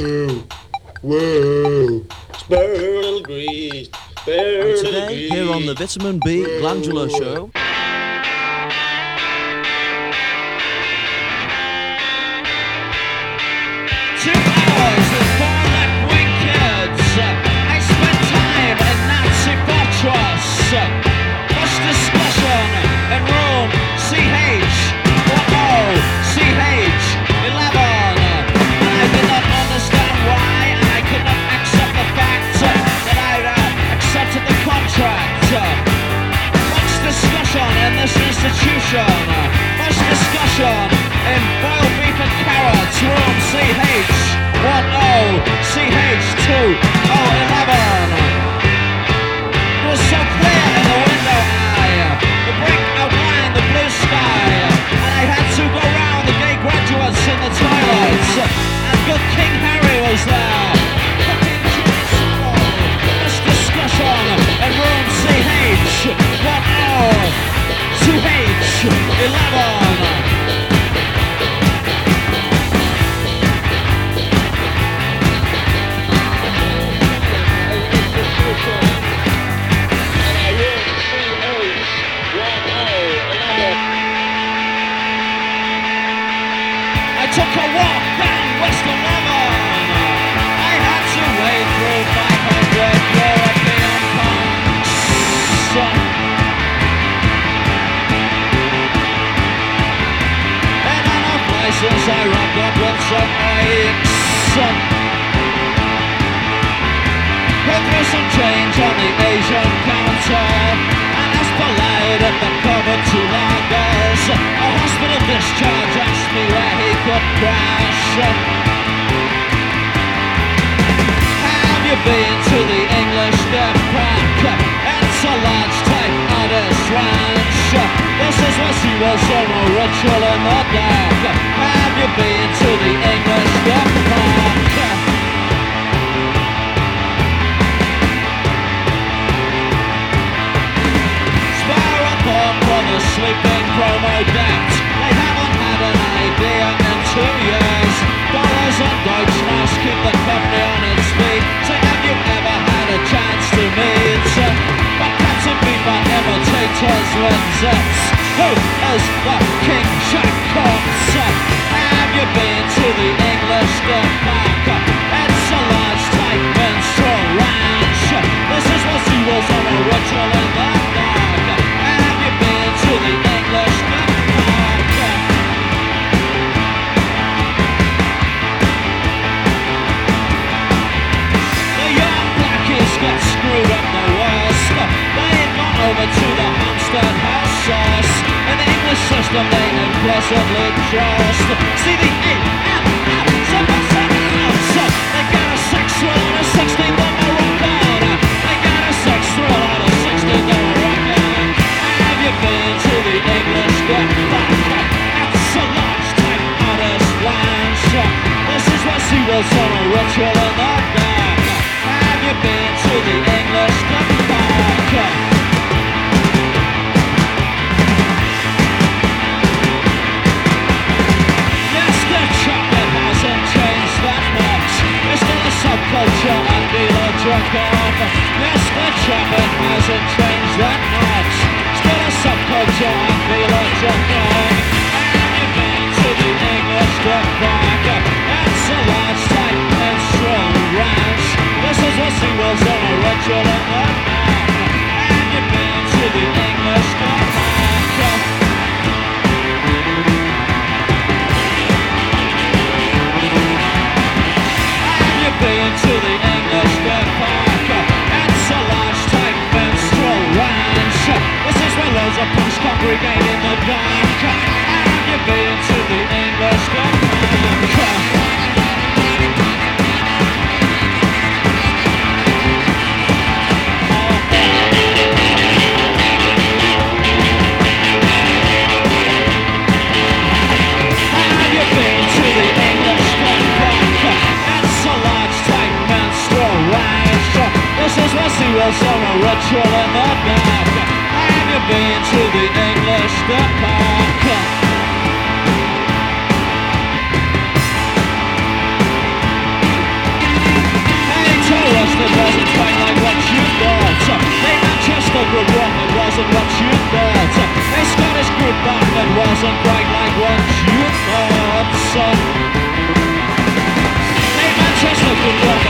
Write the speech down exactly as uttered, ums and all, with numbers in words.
Whoa, whoa, spare a little grease, spare a And little today, grease. here on the Vitamin B Glandular Show, Two hours with four left-wing kids. I spent time in Nazi fortress. Much discussion in room C H ten C H eleven. And I did not understand why, and I could not accept the fact that I'd uh, accepted the contract. Much discussion in this institution. Much discussion in boiled beef and carrots, room C H ten C H two oh eleven. It was so clear in the window eye, the brick outlined the blue sky, and I had to go round the gay graduates in the toilets, and good King Harry was there. This discussion in room C H ten two H eleven. I took a walk down West eleven. I had to wade through five hundred European punks. And on our places I rubbed up with some aches. Put through some change on the Asian counter, and as polite at the cover two lagers. A hospital discharge asked me where he could crash. Have you been to the English Death Park? It's a large type artist ranch. This is what she was on a ritual in the dark. Have you been to the English Death Park? For the sleeping promo debt, they haven't had an idea in two years. Dollars and Deutschmarks keep the company on its feet. So have you ever had a chance to meet? But cats and beef are imitators with zits. Who is the King Jack Corpse? Have you been to the English Death Park? It's a large type minstrel ranch. This is what she was on a ritual in the dark. To the English Death Park. The young blackies get screwed up the worst. They ain't gone over to the Hampstead house sauce. In the English system they implicitly trust. See the A M F, seven seven house. They got a sex thrill on a sixteen dollar record. They got a sex thrill on a sixteen dollar record. Have you been to the English Death Park? It's a large type artist ranch. This is what she was on a ritual in the dark. Have you been to the English Death Park? Yes, the chocolate hasn't changed that much. It's still a subculture and dealer jerk off. Yes, the chocolate hasn't changed that much. Still a subculture and dealer jerk off. Have you been to the English Death Park? It's a large type minstrel ranch. This is what she was on a ritual in the dark. Have you been to the English Death Park? Been to the English Death Park. It's a large type minstrel ranch. This is where loads of punks congregate in the dark. Have you been to the English Death Park? Have you been to the English Death Park? It's a large type minstrel ranch. This is where she was on a ritual in the dark. Have you been to the English Death Park? wasn't bright like what you thought, son. Hey, Manchester, good luck.